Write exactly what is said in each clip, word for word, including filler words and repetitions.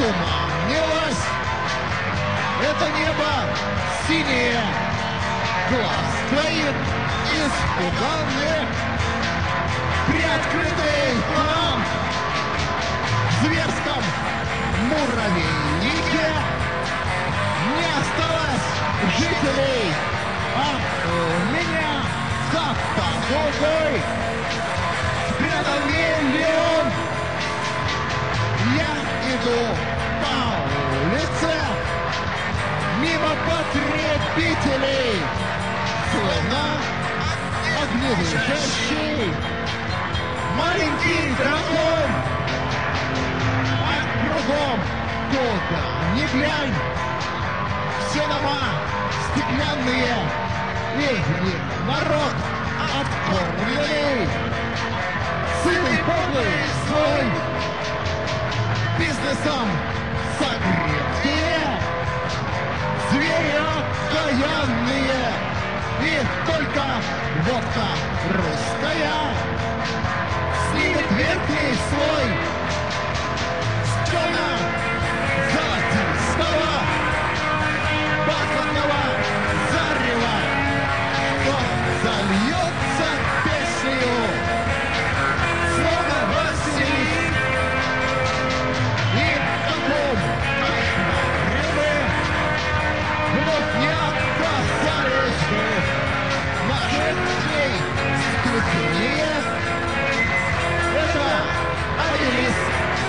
затуманилось. Это небо синее, глаз стоит испуганный, приоткрытый план в зверском муравейнике. Не осталось жителей, а у меня за пазухой спрятан миллион. Я иду по улице мимо потребителей, словно огнедышащий маленький дракон. А кругом, куда ни глянь, все дома стеклянные, и в них народ откормленный, сытый, подлый, злой, бизнесом согретые, звери окаянные, и только водка русская снимет верхний слой с золотистого бархатного зарева, что зальется песнею, словно Василий. И в таком кошмаре мы вновь не оказались бы. Наших дней скрытнее — это обелиск.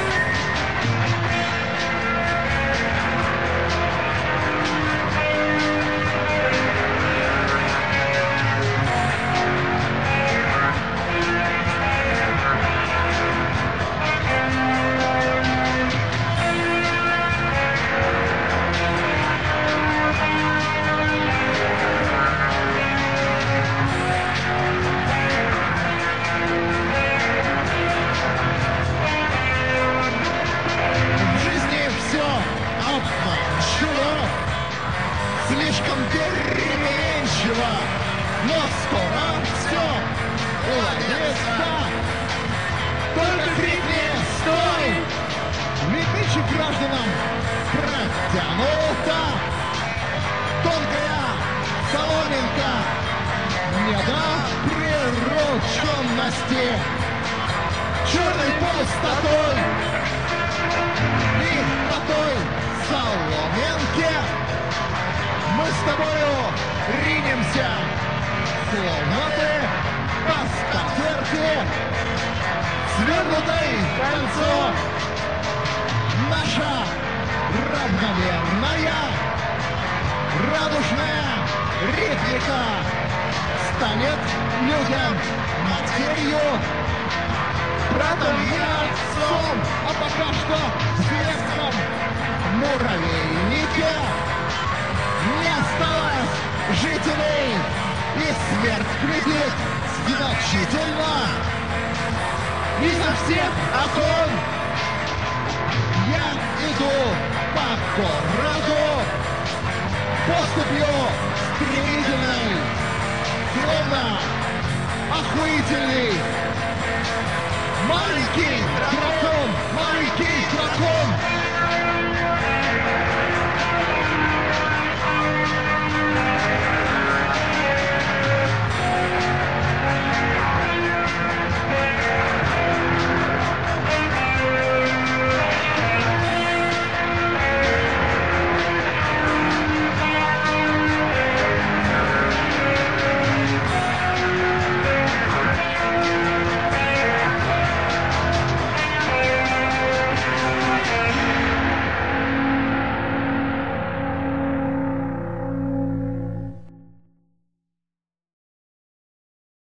Слишком переменчиво, но скоро все уладится. Только крикни «Стой!» Ведь нынче гражданам протянута тонкая соломинка недоприрученности, черной пустотой. И по той соломинке мы с тобою ринемся, словно ты по скатерти, свернутой кольцо. Наша равномерная радужная ритмика станет людям матерью, братом и отцом, а пока что в зверском муравейнике не осталось жителей, и смерть глядит значительно изо всех окон. Я иду по городу поступью стремительной, словно охуительный маленький дракон.